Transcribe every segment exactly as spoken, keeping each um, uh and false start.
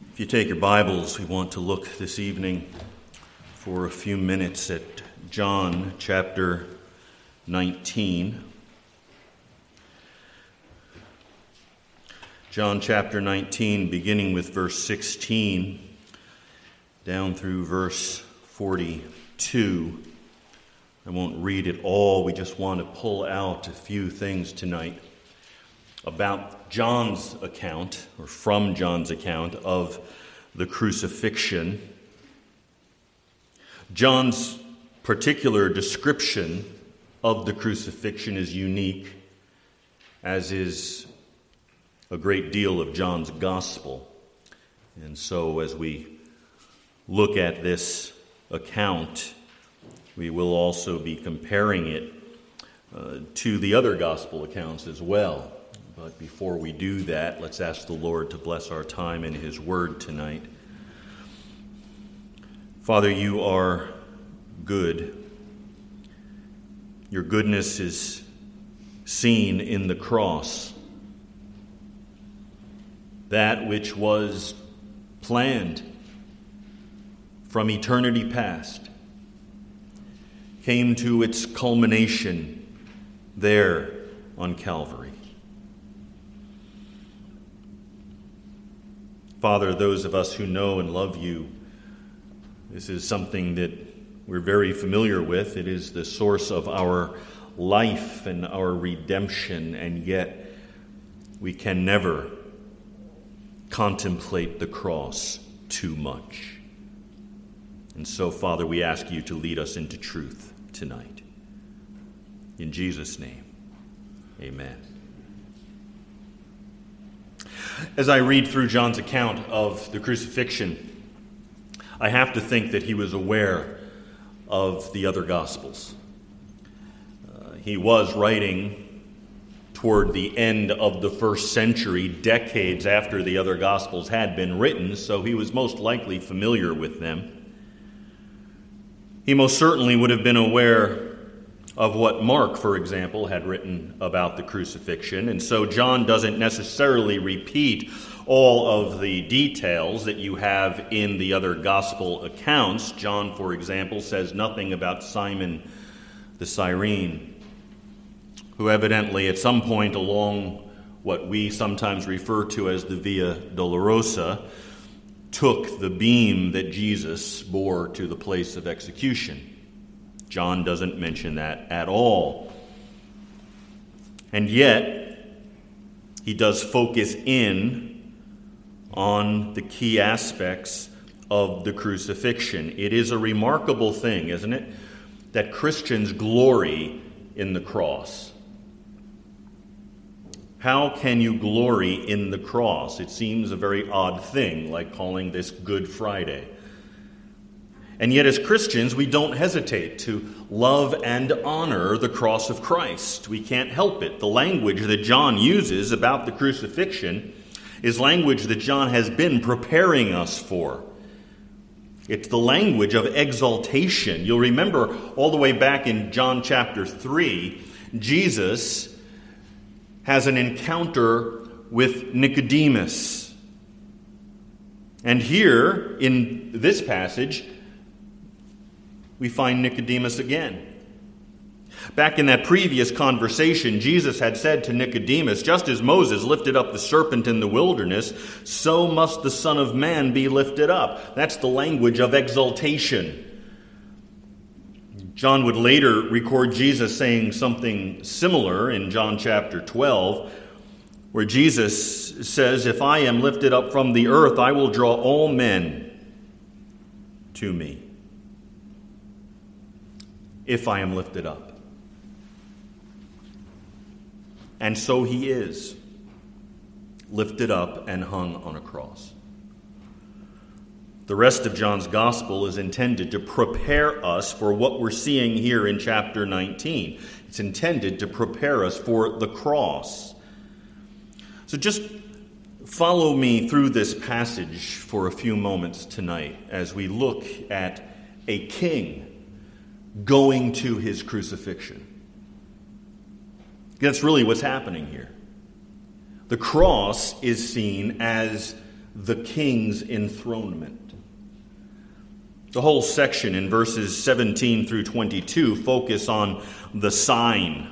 If you take your Bibles, we want to look this evening for a few minutes at John chapter nineteen. John chapter nineteen, beginning with verse sixteen, down through verse forty-two. I won't read it all. We just want to pull out a few things tonight about John's account, or from John's account, of the crucifixion. John's particular description of the crucifixion is unique, as is a great deal of John's gospel. And so as we look at this account, we will also be comparing it uh, to the other gospel accounts as well. But before we do that, let's ask the Lord to bless our time in His Word tonight. Father, you are good. Your goodness is seen in the cross. That which was planned from eternity past came to its culmination there on Calvary. Father, those of us who know and love you, this is something that we're very familiar with. It is the source of our life and our redemption, and yet we can never contemplate the cross too much. And so, Father, we ask you to lead us into truth tonight. In Jesus' name, amen. As I read through John's account of the crucifixion, I have to think that he was aware of the other Gospels. Uh, he was writing toward the end of the first century, decades after the other Gospels had been written, so he was most likely familiar with them. He most certainly would have been aware of what Mark, for example, had written about the crucifixion. And so John doesn't necessarily repeat all of the details that you have in the other gospel accounts. John, for example, says nothing about Simon the Cyrene, who evidently at some point along what we sometimes refer to as the Via Dolorosa, took the beam that Jesus bore to the place of execution. John doesn't mention that at all. And yet, he does focus in on the key aspects of the crucifixion. It is a remarkable thing, isn't it, that Christians glory in the cross. How can you glory in the cross? It seems a very odd thing, like calling this Good Friday. And yet as Christians, we don't hesitate to love and honor the cross of Christ. We can't help it. The language that John uses about the crucifixion is language that John has been preparing us for. It's the language of exaltation. You'll remember all the way back in John chapter three, Jesus has an encounter with Nicodemus. And here, in this passage, we find Nicodemus again. Back in that previous conversation, Jesus had said to Nicodemus, just as Moses lifted up the serpent in the wilderness, so must the Son of Man be lifted up. That's the language of exaltation. John would later record Jesus saying something similar in John chapter twelve, where Jesus says, if I am lifted up from the earth, I will draw all men to me. If I am lifted up. And so he is lifted up and hung on a cross. The rest of John's gospel is intended to prepare us for what we're seeing here in chapter nineteen. It's intended to prepare us for the cross. So just follow me through this passage for a few moments tonight as we look at a king going to his crucifixion. That's really what's happening here. The cross is seen as the king's enthronement. The whole section in verses seventeen through twenty-two focus on the sign.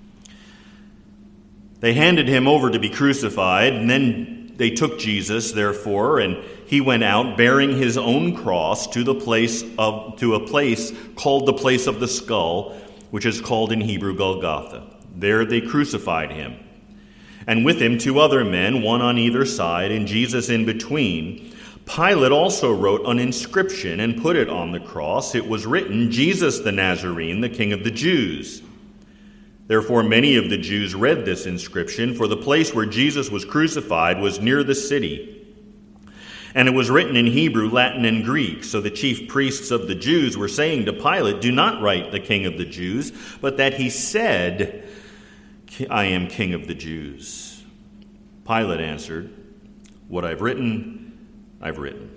They handed him over to be crucified, and then they took Jesus, therefore, and he went out bearing his own cross to the place of to a place called the place of the skull, which is called in Hebrew Golgotha. There they crucified him, and with him two other men, one on either side, and Jesus in between. Pilate also wrote an inscription and put it on the cross. It was written, "Jesus the Nazarene, the King of the Jews." Therefore many of the Jews read this inscription, for the place where Jesus was crucified was near the city. And it was written in Hebrew, Latin, and Greek. So the chief priests of the Jews were saying to Pilate, "Do not write the King of the Jews, but that he said, 'I am King of the Jews.'" Pilate answered, "What I've written, I've written."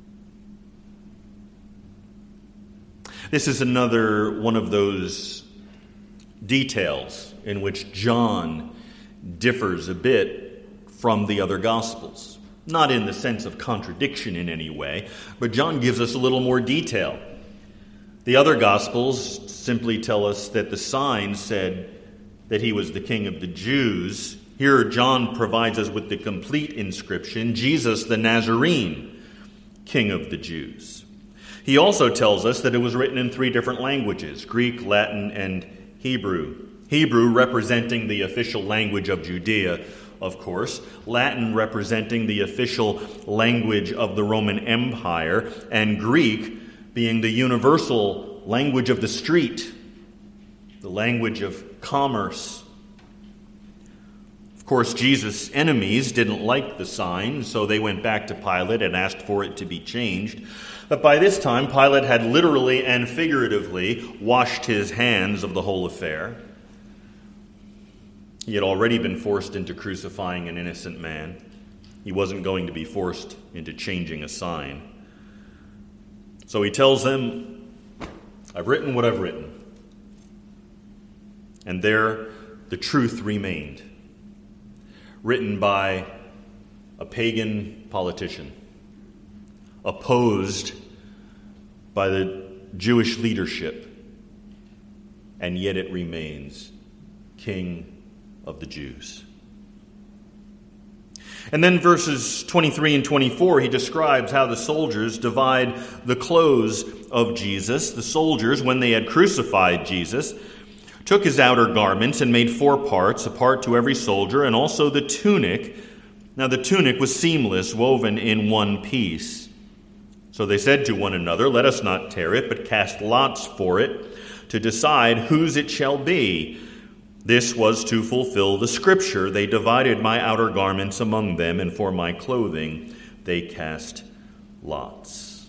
This is another one of those details in which John differs a bit from the other Gospels. Not in the sense of contradiction in any way, but John gives us a little more detail. The other Gospels simply tell us that the sign said that he was the King of the Jews. Here, John provides us with the complete inscription, "Jesus the Nazarene, King of the Jews." He also tells us that it was written in three different languages, Greek, Latin, and Hebrew. Hebrew representing the official language of Judea, of course, Latin representing the official language of the Roman Empire, and Greek being the universal language of the street, the language of commerce. Of course, Jesus' enemies didn't like the sign, so they went back to Pilate and asked for it to be changed. But by this time, Pilate had literally and figuratively washed his hands of the whole affair. He had already been forced into crucifying an innocent man. He wasn't going to be forced into changing a sign. So he tells them, "I've written what I've written." And there the truth remained, written by a pagan politician, opposed by the Jewish leadership, and yet it remains King of the Jews. And then verses twenty-three and twenty-four, he describes how the soldiers divide the clothes of Jesus. The soldiers, when they had crucified Jesus, took his outer garments and made four parts, a part to every soldier, and also the tunic. Now the tunic was seamless, woven in one piece. So they said to one another, "Let us not tear it, but cast lots for it, to decide whose it shall be." This was to fulfill the scripture, "They divided my outer garments among them, and for my clothing they cast lots."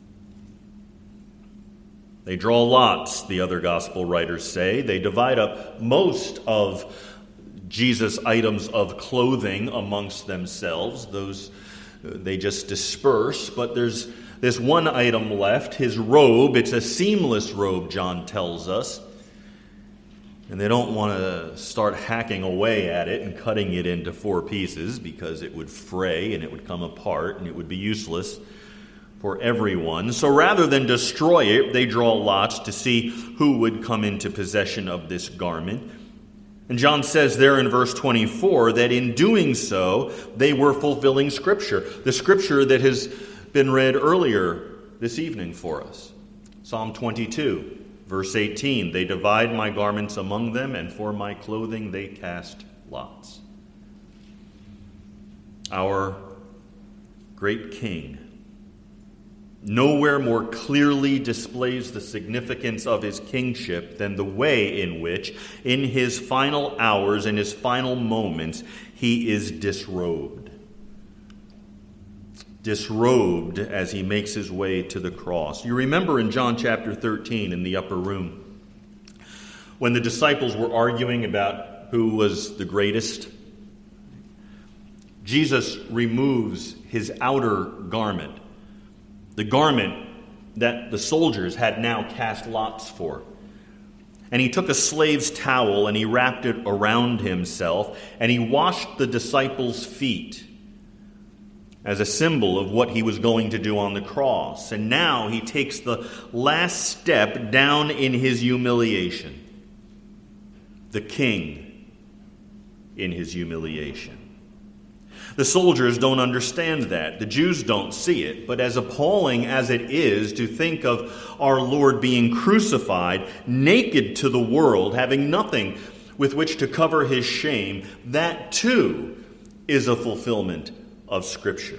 They draw lots, the other gospel writers say. They divide up most of Jesus' items of clothing amongst themselves. Those they just disperse, but there's this one item left, his robe. It's a seamless robe, John tells us. And they don't want to start hacking away at it and cutting it into four pieces because it would fray and it would come apart and it would be useless for everyone. So rather than destroy it, they draw lots to see who would come into possession of this garment. And John says there in verse twenty-four that in doing so, they were fulfilling Scripture, the Scripture that has been read earlier this evening for us. Psalm twenty-two, verse eighteen, "They divide my garments among them, and for my clothing they cast lots." Our great King nowhere more clearly displays the significance of his kingship than the way in which, in his final hours, in his final moments, he is disrobed. Disrobed as he makes his way to the cross. You remember in John chapter thirteen in the upper room, when the disciples were arguing about who was the greatest, Jesus removes his outer garment, the garment that the soldiers had now cast lots for. And he took a slave's towel and he wrapped it around himself, and he washed the disciples' feet. as a symbol of what he was going to do on the cross. And now he takes the last step down in his humiliation. The king in his humiliation. The soldiers don't understand that. The Jews don't see it. But as appalling as it is to think of our Lord being crucified, naked to the world, having nothing with which to cover his shame, that too is a fulfillment of Scripture.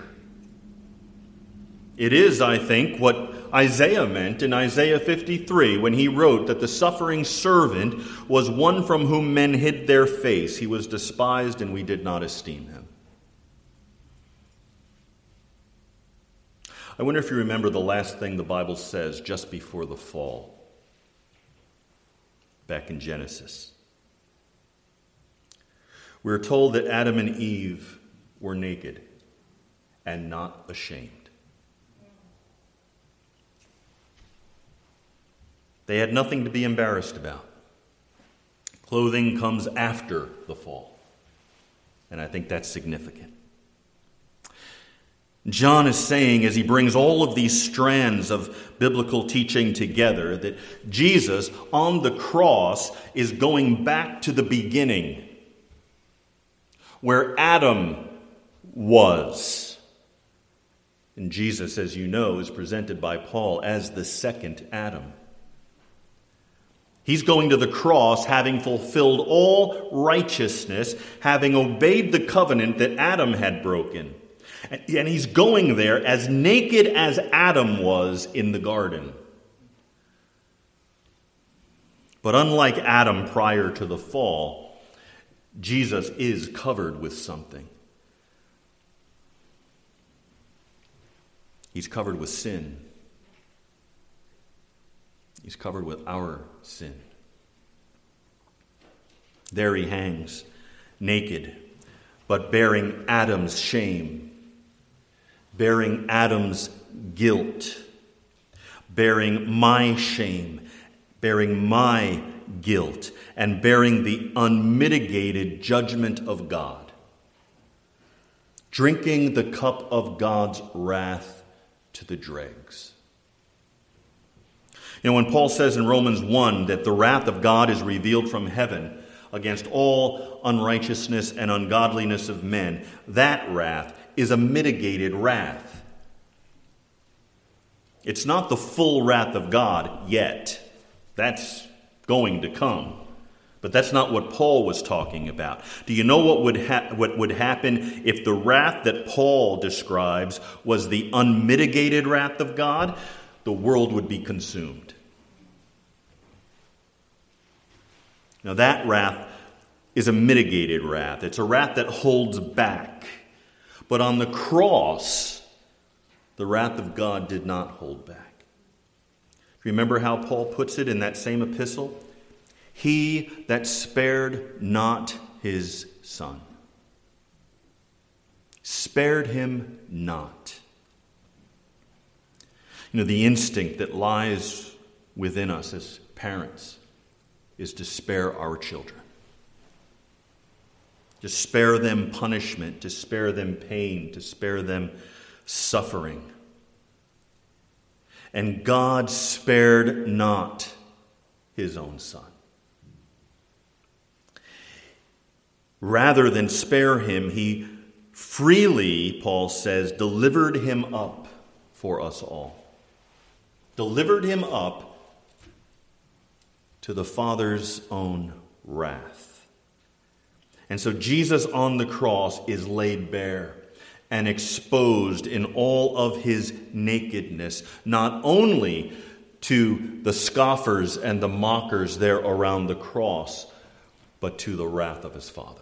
It is, I think, what Isaiah meant in Isaiah fifty-three when he wrote that the suffering servant was one from whom men hid their face. He was despised and we did not esteem him. I wonder if you remember the last thing the Bible says just before the fall, back in Genesis. We're told that Adam and Eve were naked and not ashamed. They had nothing to be embarrassed about. Clothing comes after the fall, and I think that's significant. John is saying, as he brings all of these strands of biblical teaching together, that Jesus on the cross is going back to the beginning, where Adam was. And Jesus, as you know, is presented by Paul as the second Adam. He's going to the cross having fulfilled all righteousness, having obeyed the covenant that Adam had broken. And he's going there as naked as Adam was in the garden. But unlike Adam prior to the fall, Jesus is covered with something. He's covered with sin. He's covered with our sin. There he hangs, naked, but bearing Adam's shame, bearing Adam's guilt, bearing my shame, bearing my guilt, and bearing the unmitigated judgment of God, drinking the cup of God's wrath to the dregs. You know, when Paul says in Romans one that the wrath of God is revealed from heaven against all unrighteousness and ungodliness of men, that wrath is a mitigated wrath. It's not the full wrath of God yet. That's going to come. But that's not what Paul was talking about. Do you know what would ha- what would happen if the wrath that Paul describes was the unmitigated wrath of God? The world would be consumed. Now that wrath is a mitigated wrath. It's a wrath that holds back. But on the cross, the wrath of God did not hold back. Remember how Paul puts it in that same epistle? He that spared not his son. Spared him not. You know, the instinct that lies within us as parents is to spare our children. To spare them punishment, to spare them pain, to spare them suffering. And God spared not his own son. Rather than spare him, he freely, Paul says, delivered him up for us all. Delivered him up to the Father's own wrath. And so Jesus on the cross is laid bare and exposed in all of his nakedness, not only to the scoffers and the mockers there around the cross, but to the wrath of his Father.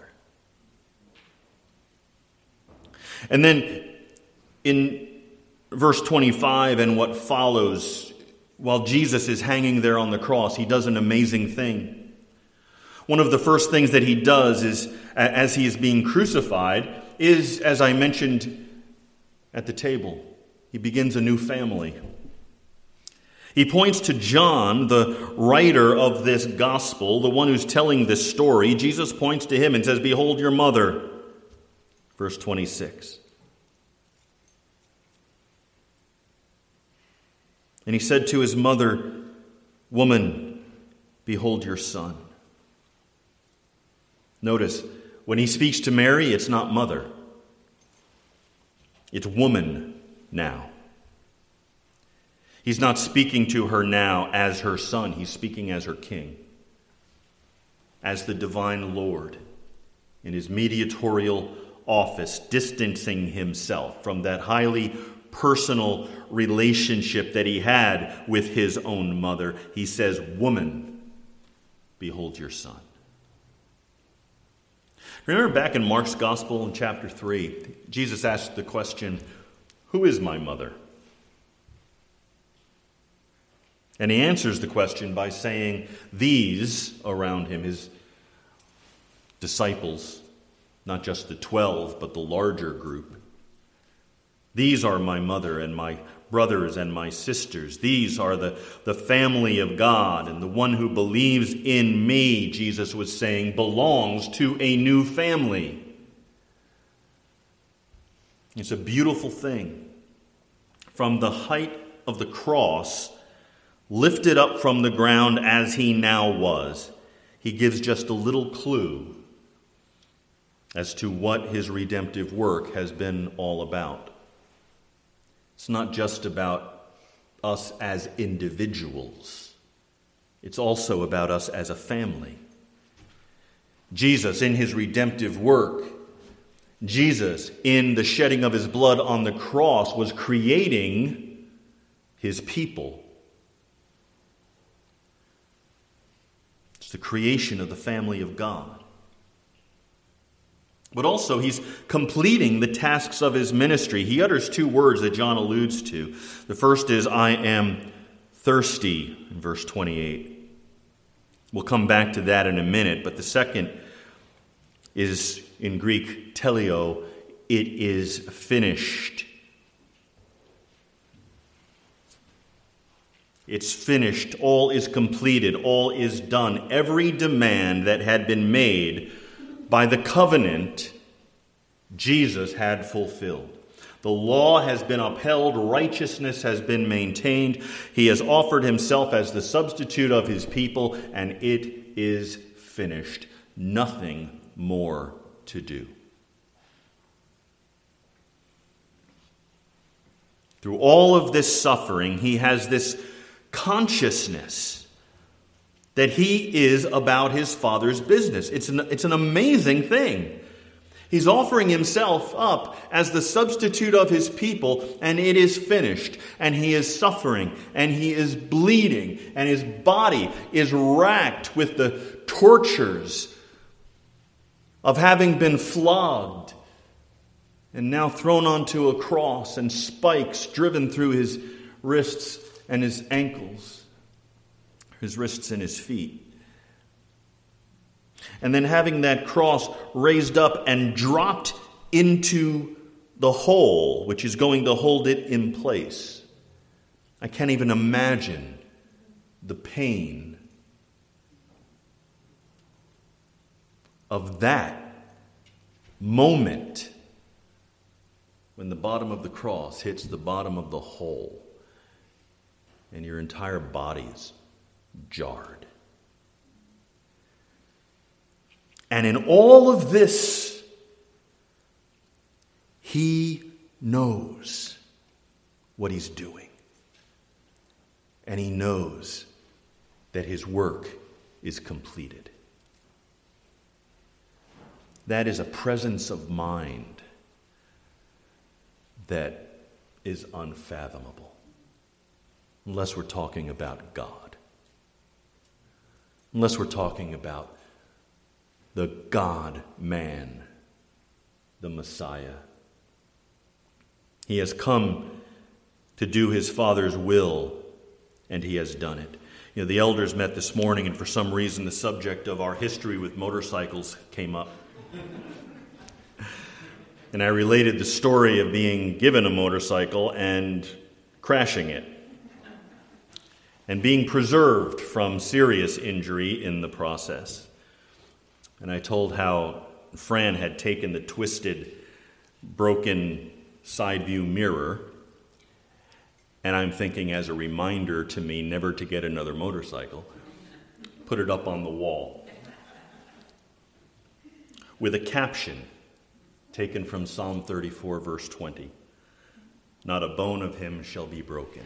And then in verse twenty-five and what follows, while Jesus is hanging there on the cross, he does an amazing thing. One of the first things that he does is, as he is being crucified, is, as I mentioned at the table, he begins a new family. He points to John, the writer of this gospel, the one who's telling this story. Jesus points to him and says, "Behold your mother." Verse twenty-six. And he said to his mother, "Woman, behold your son." Notice, when he speaks to Mary, it's not mother. It's woman now. He's not speaking to her now as her son. He's speaking as her king, as the divine Lord in his mediatorial office, distancing himself from that highly personal relationship that he had with his own mother. He says, "Woman, behold your son." Remember back in Mark's Gospel in chapter three, Jesus asked the question, "Who is my mother?" And he answers the question by saying, these around him, his disciples, not just the twelve, but the larger group. "These are my mother and my brothers and my sisters. These are the, the family of God, and the one who believes in me," Jesus was saying, "belongs to a new family." It's a beautiful thing. From the height of the cross, lifted up from the ground as he now was, he gives just a little clue as to what his redemptive work has been all about. It's not just about us as individuals. It's also about us as a family. Jesus, in his redemptive work, Jesus, in the shedding of his blood on the cross, was creating his people. It's the creation of the family of God. But also, he's completing the tasks of his ministry. He utters two words that John alludes to. The first is, "I am thirsty," in verse twenty-eight. We'll come back to that in a minute. But the second is, in Greek, teleo, "it is finished." It's finished. All is completed. All is done. Every demand that had been made by the covenant, Jesus had fulfilled. The law has been upheld. Righteousness has been maintained. He has offered himself as the substitute of his people, and it is finished. Nothing more to do. Through all of this suffering, he has this consciousness that he is about his Father's business. It's an, it's an amazing thing. He's offering himself up as the substitute of his people, and it is finished. And he is suffering, and he is bleeding, and his body is racked with the tortures of having been flogged and now thrown onto a cross, and spikes driven through his wrists and his ankles, his wrists and his feet. And then having that cross raised up and dropped into the hole, which is going to hold it in place. I can't even imagine the pain of that moment when the bottom of the cross hits the bottom of the hole and your entire body's jarred. And in all of this, he knows what he's doing. And he knows that his work is completed. That is a presence of mind that is unfathomable, unless we're talking about God. Unless we're talking about the God-man, the Messiah. He has come to do his Father's will, and he has done it. You know, the elders met this morning, and for some reason the subject of our history with motorcycles came up. And I related the story of being given a motorcycle and crashing it, and being preserved from serious injury in the process. And I told how Fran had taken the twisted, broken side view mirror And I'm thinking as a reminder to me never to get another motorcycle, put it up on the wall with a caption taken from Psalm thirty-four, verse twenty. Not a bone of him shall be broken.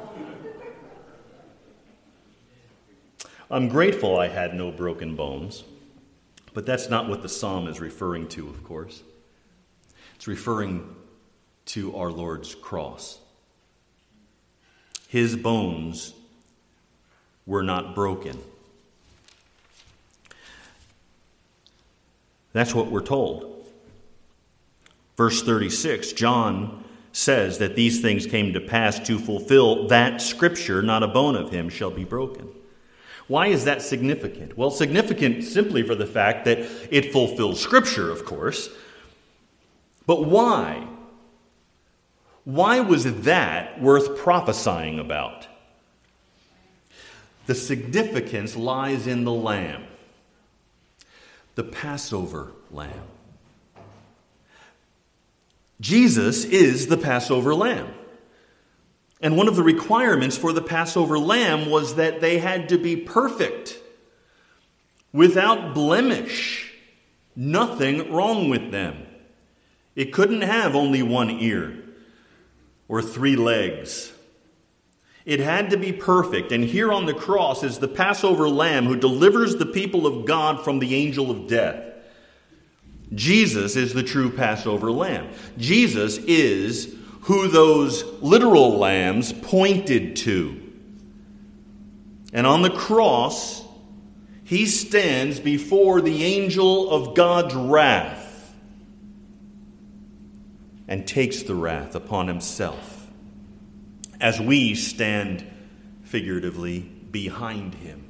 I'm grateful I had no broken bones, but that's not what the psalm is referring to, of course. It's referring to our Lord's cross. His bones were not broken. That's what we're told. Verse thirty-six, John says that these things came to pass to fulfill that scripture, not a bone of him shall be broken. Why is that significant? Well, significant simply for the fact that it fulfills scripture, of course. But why? Why was that worth prophesying about? The significance lies in the lamb, the Passover lamb. Jesus is the Passover lamb. And one of the requirements for the Passover lamb was that they had to be perfect, without blemish, nothing wrong with them. It couldn't have only one ear or three legs. It had to be perfect. And here on the cross is the Passover lamb who delivers the people of God from the angel of death. Jesus is the true Passover lamb. Jesus is who those literal lambs pointed to. And on the cross, he stands before the angel of God's wrath and takes the wrath upon himself, as we stand figuratively behind him.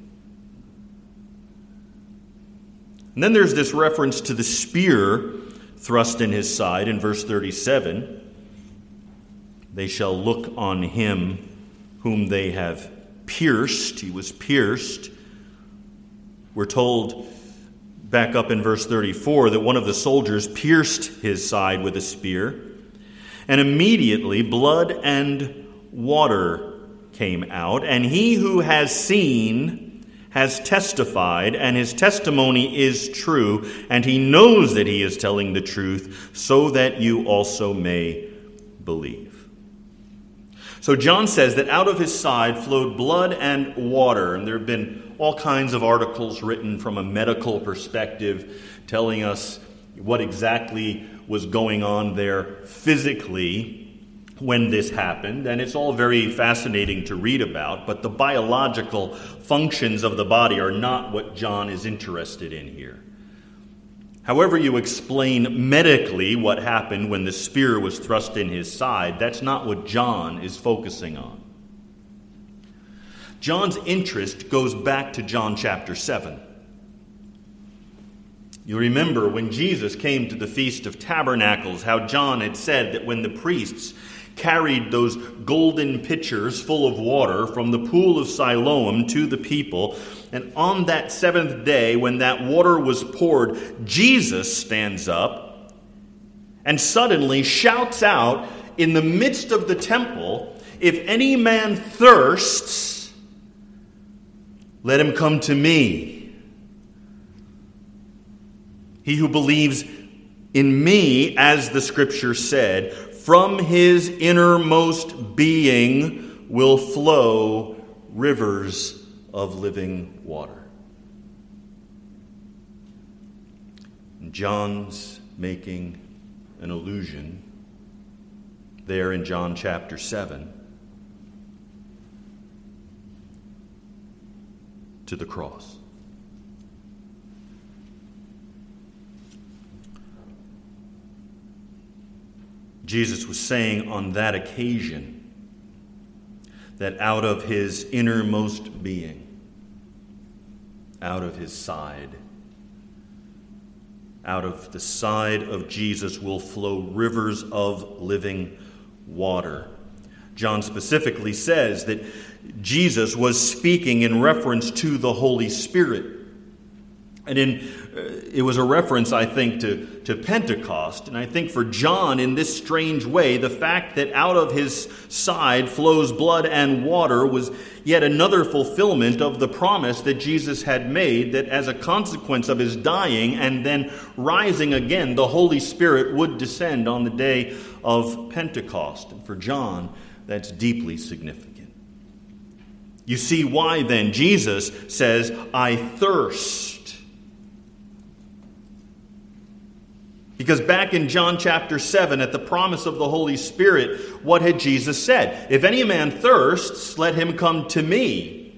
And then there's this reference to the spear thrust in his side in verse thirty-seven. They shall look on him whom they have pierced. He was pierced. We're told back up in verse thirty-four that one of the soldiers pierced his side with a spear, and immediately blood and water came out, and he who has seen has testified, and his testimony is true, and he knows that he is telling the truth, so that you also may believe. So John says that out of his side flowed blood and water, and there have been all kinds of articles written from a medical perspective telling us what exactly was going on there physically when this happened, and it's all very fascinating to read about, but the biological functions of the body are not what John is interested in here. However you explain medically what happened when the spear was thrust in his side, that's not what John is focusing on. John's interest goes back to John chapter seven. You remember when Jesus came to the Feast of Tabernacles, how John had said that when the priests carried those golden pitchers full of water from the pool of Siloam to the people, and on that seventh day when that water was poured, Jesus stands up and suddenly shouts out in the midst of the temple, "If any man thirsts, let him come to me. He who believes in me, as the scripture said, from his innermost being will flow rivers of living water." John's making an allusion there in John chapter seven to the cross. Jesus was saying on that occasion that out of his innermost being, out of his side, out of the side of Jesus will flow rivers of living water. John specifically says that Jesus was speaking in reference to the Holy Spirit. And in, uh, it was a reference, I think, to, to Pentecost. And I think for John, in this strange way, the fact that out of his side flows blood and water was yet another fulfillment of the promise that Jesus had made, that as a consequence of his dying and then rising again, the Holy Spirit would descend on the day of Pentecost. And for John, that's deeply significant. You see why then Jesus says, "I thirst." Because back in John chapter seven, at the promise of the Holy Spirit, what had Jesus said? "If any man thirsts, let him come to me.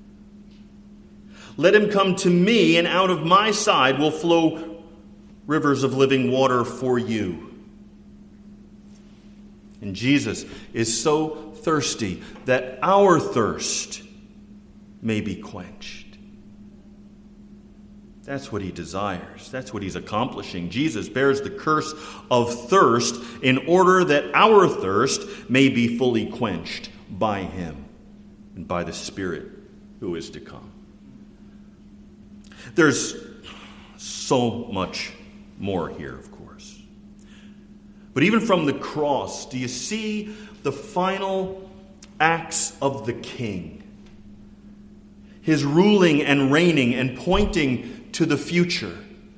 Let him come to me, and out of my side will flow rivers of living water for you." And Jesus is so thirsty that our thirst may be quenched. That's what he desires. That's what he's accomplishing. Jesus bears the curse of thirst in order that our thirst may be fully quenched by him and by the Spirit who is to come. There's so much more here, of course. But even from the cross, do you see the final acts of the King? His ruling and reigning and pointing to the future,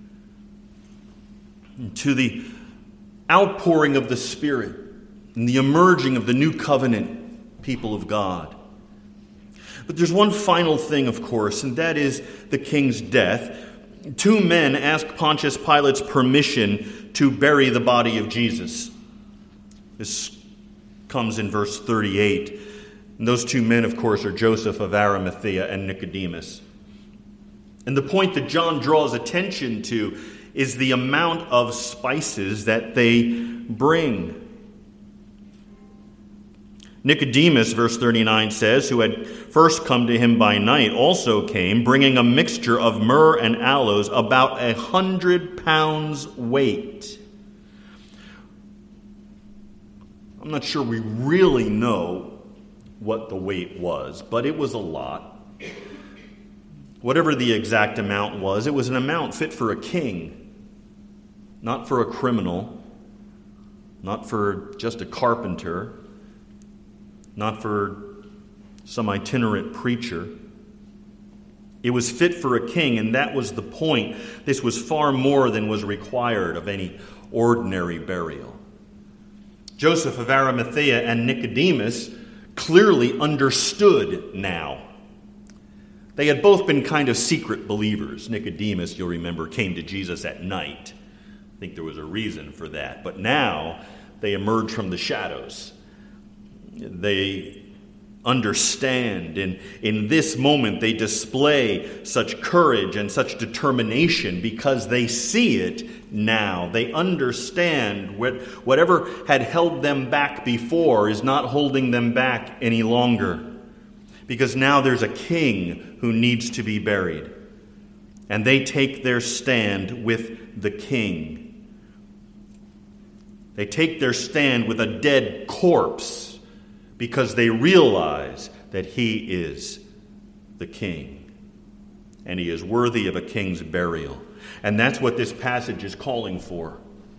to the outpouring of the Spirit and the emerging of the new covenant people of God. But there's one final thing, of course, and that is the king's death. Two men ask Pontius Pilate's permission to bury the body of Jesus. This comes in verse thirty-eight. And those two men, of course, are Joseph of Arimathea and Nicodemus. And the point that John draws attention to is the amount of spices that they bring. Nicodemus, verse thirty-nine says, who had first come to him by night, also came, bringing a mixture of myrrh and aloes, about a hundred pounds weight. I'm not sure we really know what the weight was, but it was a lot. Whatever the exact amount was, it was an amount fit for a king, not for a criminal, not for just a carpenter, not for some itinerant preacher. It was fit for a king, and that was the point. This was far more than was required of any ordinary burial. Joseph of Arimathea and Nicodemus clearly understood now. They had both been kind of secret believers. Nicodemus, you'll remember, came to Jesus at night. I think there was a reason for that. But now they emerge from the shadows. They understand. And in this moment, they display such courage and such determination because they see it now. They understand what, whatever had held them back before is not holding them back any longer. Because now there's a king who needs to be buried. And they take their stand with the king. They take their stand with a dead corpse because they realize that he is the king. And he is worthy of a king's burial. And that's what this passage is calling for.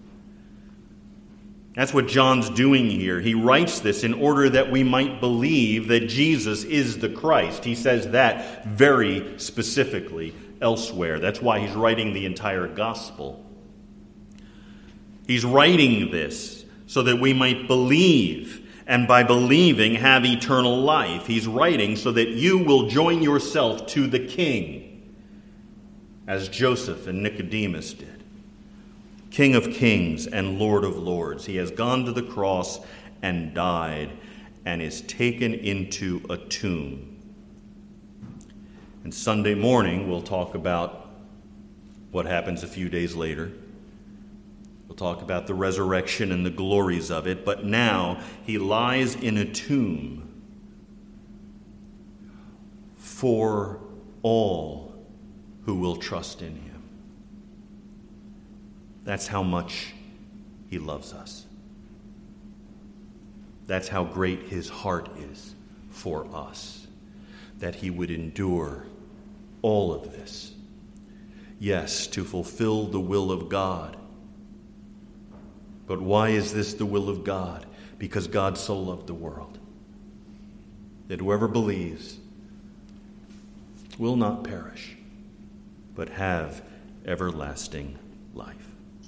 That's what John's doing here. He writes this in order that we might believe that Jesus is the Christ. He says that very specifically elsewhere. That's why he's writing the entire gospel. He's writing this so that we might believe, and by believing have eternal life. He's writing so that you will join yourself to the King, as Joseph and Nicodemus did. King of kings and Lord of lords. He has gone to the cross and died and is taken into a tomb. And Sunday morning we'll talk about what happens a few days later. We'll talk about the resurrection and the glories of it. But now he lies in a tomb for all who will trust in him. That's how much he loves us. That's how great his heart is for us, that he would endure all of this. Yes, to fulfill the will of God. But why is this the will of God? Because God so loved the world, that whoever believes will not perish, but have everlasting life.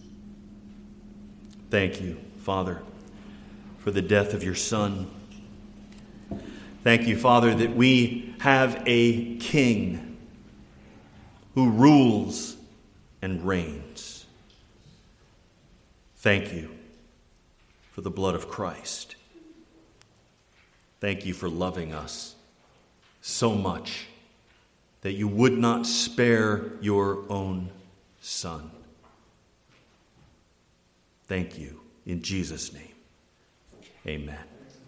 Thank you, Father, for the death of your Son. Thank you, Father, that we have a King who rules and reigns. Thank you for the blood of Christ. Thank you for loving us so much that you would not spare your own Son. Thank you. In Jesus' name, amen.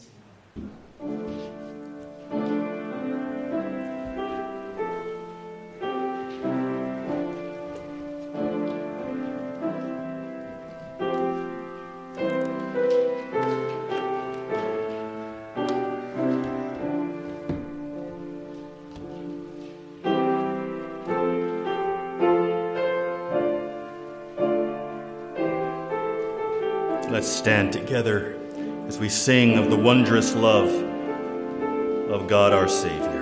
Let's stand together as we sing of the wondrous love of God our Savior.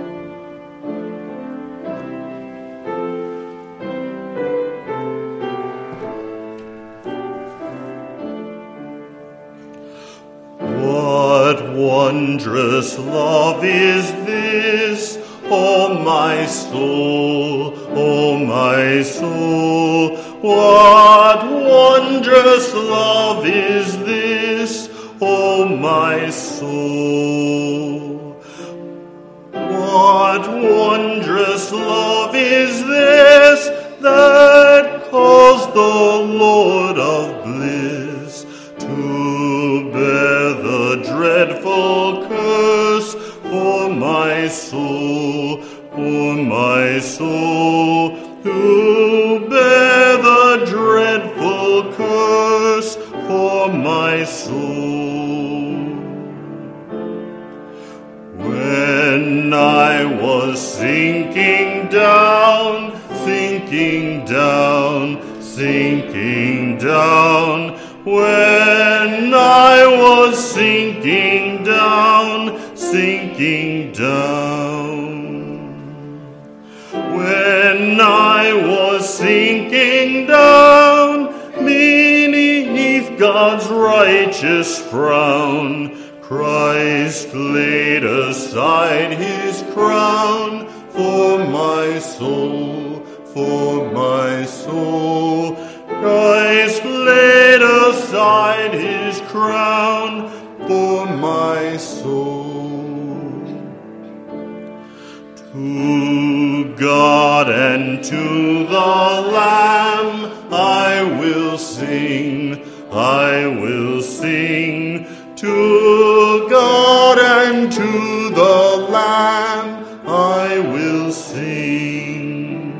What wondrous love is this, O my soul, O my soul? What wondrous love is this, O my soul? What wondrous love is this that calls the Lord of bliss to bear the dreadful curse for my soul, for my soul, to bear the dreadful curse for my soul. When I was sinking down, sinking down, sinking down, when I was sinking down, sinking down, when I was sinking down beneath God's righteous frown, Christ laid aside his crown for my soul, for my soul. Christ laid aside his crown for my soul. To God and to the Lamb I will sing, I will sing. To God and to the Lamb I will sing.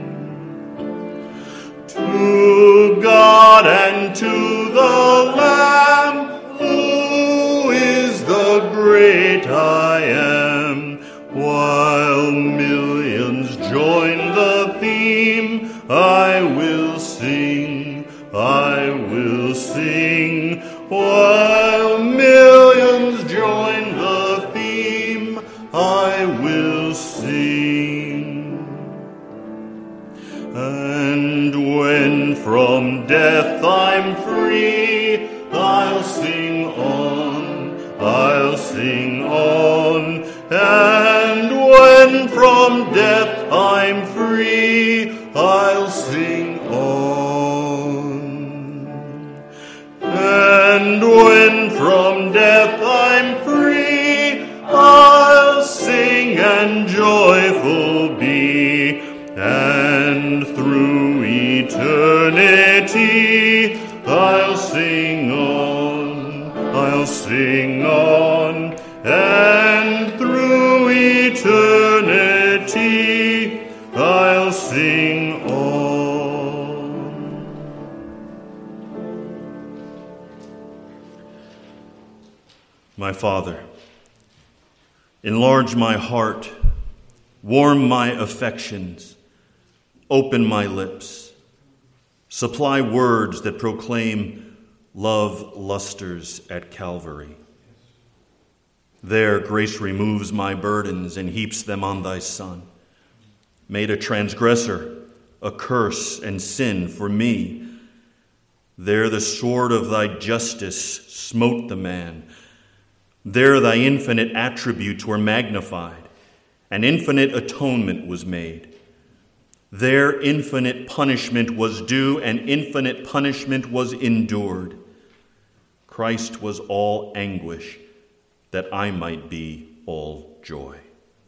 To God and to the Lamb, who is the great I am, while millions join the theme, I will sing, I will sing. While millions join the theme, I will sing. And when from death I'm free, I'll sing on, I'll sing on. And when from death I'm free, I'll sing on. And when from death I'm free, I'll sing and joyful be. And through eternity, I'll sing on, I'll sing on. And through eternity, I'll sing on. My Father, enlarge my heart, warm my affections, Open my lips. Supply words that proclaim love lusters at Calvary. There grace removes my burdens and heaps them on thy Son. Made a transgressor, a curse and sin for me. There the sword of thy justice smote the man. There thy infinite attributes were magnified, and infinite atonement was made. There infinite punishment was due, and infinite punishment was endured. Christ was all anguish, that I might be all joy.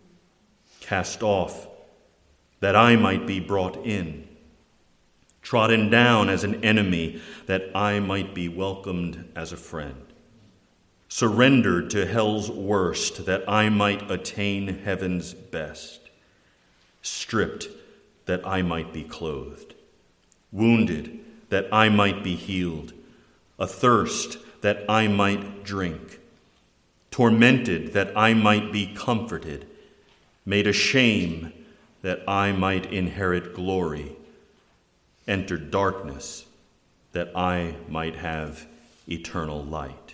Cast off, that I might be brought in. Trodden down as an enemy, that I might be welcomed as a friend. Surrendered to hell's worst, that I might attain heaven's best. Stripped, that I might be clothed. Wounded, that I might be healed. Athirst, that I might drink. Tormented, that I might be comforted. Made a shame, that I might inherit glory. Entered darkness, that I might have eternal light.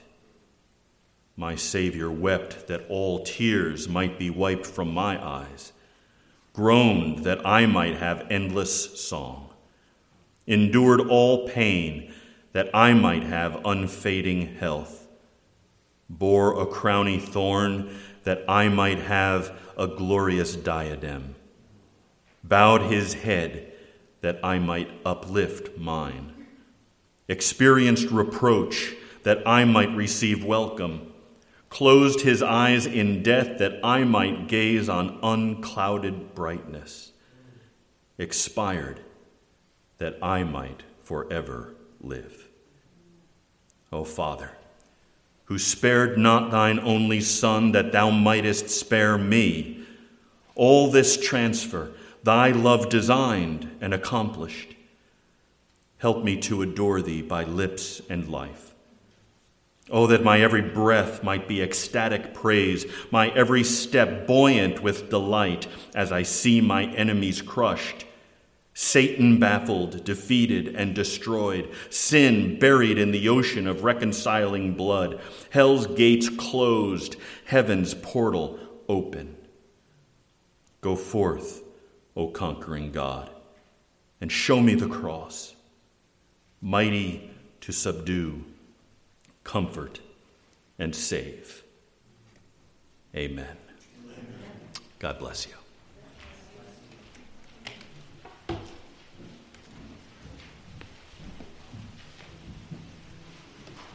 My Savior wept that all tears might be wiped from my eyes, groaned that I might have endless song, endured all pain that I might have unfading health, bore a crowning thorn that I might have a glorious diadem, bowed his head that I might uplift mine, experienced reproach that I might receive welcome, closed his eyes in death that I might gaze on unclouded brightness, expired that I might forever live. O Father, who spared not thine only Son that thou mightest spare me, all this transfer thy love designed and accomplished. Help me to adore thee by lips and life. Oh, that my every breath might be ecstatic praise, my every step buoyant with delight as I see my enemies crushed, Satan baffled, defeated, and destroyed, sin buried in the ocean of reconciling blood, hell's gates closed, heaven's portal open. Go forth, O conquering God, and show me the cross, mighty to subdue, comfort, and save. Amen. Amen. God bless you.